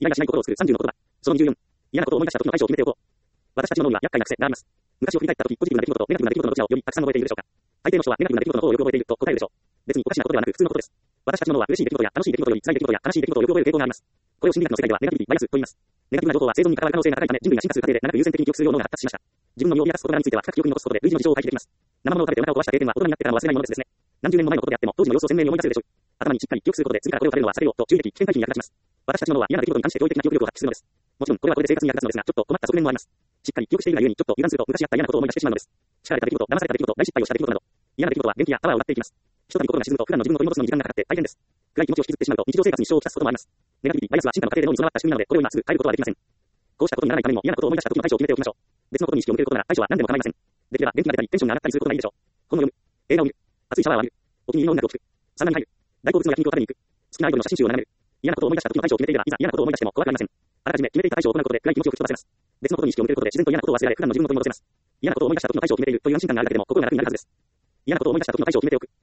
イライラしない心を作る30の言葉。その24。嫌なことを思い出した時の対処を決めておこう。私たちの脳には厄介な癖があります。昔を振り返った時、ポジティブな出来事とネガティブな出来事のどちらをよりたくさん覚えているでしょうか。大抵の人はネガティブな出来事の方をよく覚えていると答えるでしょう。別におかしなことではなく普通のことです。私たちの脳は嬉しい出来事や楽しい出来事より辛い出来事や悲しい出来事をよく覚える傾向があります。これを心理学の世界ではネガティブバイアスと言います。ネガティブな情報は生存に関わる可能性が高いため人類が進化する過程で長く優先的に記憶するよう脳が発達しました。自分の身を脅かす事柄については深く記憶に残すことで類似の事象を回避できます。生物を食べてお腹を壊した経験は大人になってからも忘れないものですね。何十年も前のことであっても当時の様子を鮮明に思い出せるでしょう。頭にしっかり記憶することで次からこれを食べるのは避けようと注意的危険回避に役立ちます。私たちの脳は嫌な出来事に関して驚異的な記憶力を発揮するのです。もちろんこれはこれで生活に役立つのですが、ちょっと困った側面もあります。しっかり記憶しているがゆえにちょっと油断すると昔あった嫌なことを思い出してしまうのです。叱られた出来事、騙された出来事、大失敗をした出来事など、嫌な出来事は元気やパワーを奪っていきます。ひとたび心が沈むと普段の自分を取り戻すのに時間がかかって大変です。暗い気持ちを引きずってしまうと日常生活に支障をきたすこともあります。ネガティビティバイアスは進化の過程で脳に備わった仕組みなので、これを今すぐ変えることはできません。こうしたことにならないためにも嫌なことを思い出した時の対処を決めておきましょう。別のことに意識を向けることなら対処は何でも構いません。できれば元気が出たりテンションが上がったりすることがいいでしょう。本を読む、映画を見る、熱いシャワーを浴びる、お気に入りの音楽を聴く、サウナに入る、大好物の焼肉を食べに行く、好きなアイドルの写真集を眺める。嫌なことを思い出した時の対処を決めていれば、いざ嫌なことを思い出しても怖くありません。あらかじめ決めていた対処を行うことで暗い気持ちを吹き飛ばせます。別のことに意識を向けることで自然と嫌なことを忘れられ、普段の自分を取り戻せます。嫌なことを思い出した時の対処を決めているという安心感があるだけでも心が楽になるはずです。嫌なことを思い出した時の対処を決めておく。